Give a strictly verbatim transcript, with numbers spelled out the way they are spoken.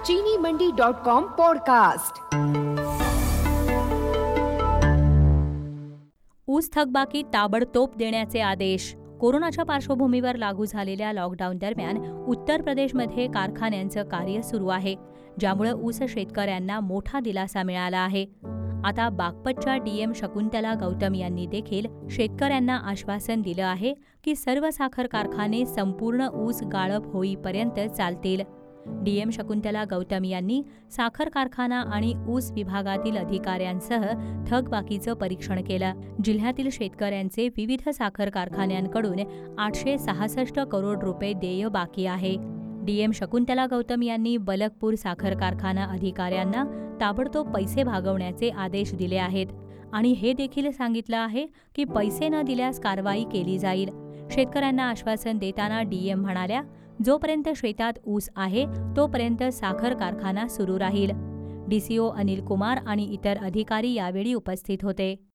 चीनी मंडी dot com podcast. ऊस थकबाकी ताबडतोब देण्याचे आदेश. कोरोनाच्या पार्श्वभूमीवर लागू झालेल्या लॉकडाऊन दरम्यान उत्तर प्रदेशमध्ये कारखान्यांचं कार्य सुरू आहे, ज्यामुळे ऊस शेतकऱ्यांना मोठा दिलासा मिळाला आहे. आता बागपतच्या डीएम शकुंतला गौतम यांनी देखील शेतकऱ्यांना आश्वासन दिलं आहे की सर्व साखर कारखाने संपूर्ण ऊस गाळप होईपर्यंत चालतील. डीएम शकुंतला गौतम यांनी साखर कारखाना आणि ऊस विभागातील अधिकाऱ्यांसह थकबाकीचं परीक्षण केलं. जिल्ह्यातील शेतकऱ्यांचे विविध साखर कारखान्यांकडून आठशे सहासष्ट करोड रुपये देय बाकी आहे. डीएम शकुंतला गौतम यांनी बलकपूर साखर कारखाना अधिकाऱ्यांना ताबडतोब पैसे भागवण्याचे आदेश दिले आहेत आणि हे देखील सांगितलं आहे की पैसे न दिल्यास कारवाई केली जाईल. शेतकऱ्यांना आश्वासन देताना डीएम म्हणाल्या, जोपर्यंत शेतात ऊस आहे तोपर्यंत साखर कारखाना सुरू राहील. डीसीओ अनिल कुमार आणि इतर अधिकारी यावेळी उपस्थित होते.